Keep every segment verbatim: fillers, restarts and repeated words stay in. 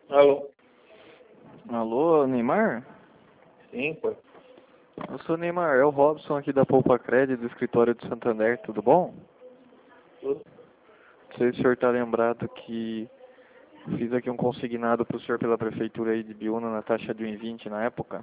Alô? Alô, Neymar? Sim, pô. Eu sou o Neymar, é o Robson aqui da Poupa Cred, do escritório de Santander, tudo bom? Tudo. Não sei se o senhor está lembrado que fiz aqui um consignado para o senhor pela prefeitura aí de Biúna na taxa de um e vinte na época.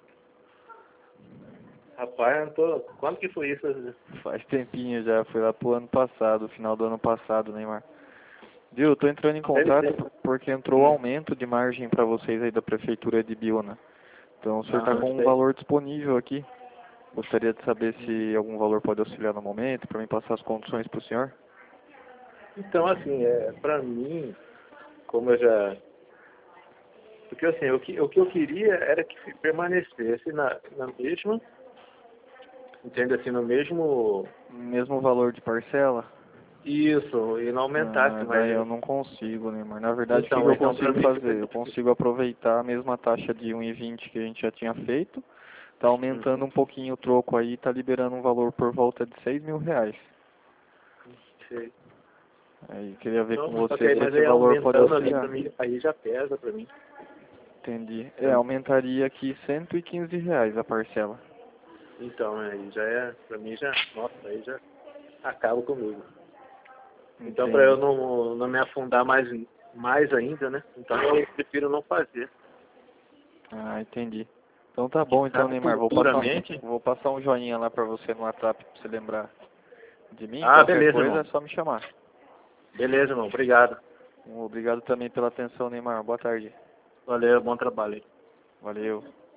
Rapaz, eu não tô... Quando que foi isso? Faz tempinho já, foi lá pro ano passado, final do ano passado, Neymar. Viu, eu tô entrando em Deve contato ser. porque entrou Hum. aumento de margem para vocês aí da prefeitura de Biúna. Então o senhor está Ah, com um sei. valor disponível aqui. Gostaria de saber se algum valor pode auxiliar no momento, para mim passar as condições para o senhor. Então, assim, é, pra mim, como eu já... Porque, assim, o que, o que eu queria era que permanecesse na, na mesma... Entende? Assim, no mesmo... Mesmo valor de parcela? Isso, e não aumentasse Ah, mais. daí eu não consigo, Neymar. Na verdade, o que, que Então, eu então pra consigo mim fica... fazer? Eu consigo aproveitar a mesma taxa de um e vinte que a gente já tinha feito, tá aumentando Uhum. um pouquinho o troco aí, tá liberando um valor por volta de seis mil reais. Sei. Aí queria ver com Então, você ok, se mas esse aí valor pode aumentando ali pra auxiliar. mim, aí já pesa pra mim. Entendi. É, Entendeu? aumentaria aqui cento e quinze reais a parcela. Então, aí já é, pra mim já, nossa, aí já acaba comigo. Então, para eu Entendi. não, não me afundar mais, mais ainda, né? Então eu prefiro não fazer. Ah, entendi. Então tá Quem bom então, sabe Neymar. Vou passar, futuramente. vou passar um joinha lá pra você no WhatsApp pra você lembrar de mim. Ah, Qualquer beleza, coisa é irmão. só me chamar. Beleza, irmão. Obrigado. Obrigado também pela atenção, Neymar. Boa tarde. Valeu, bom trabalho aí. Valeu.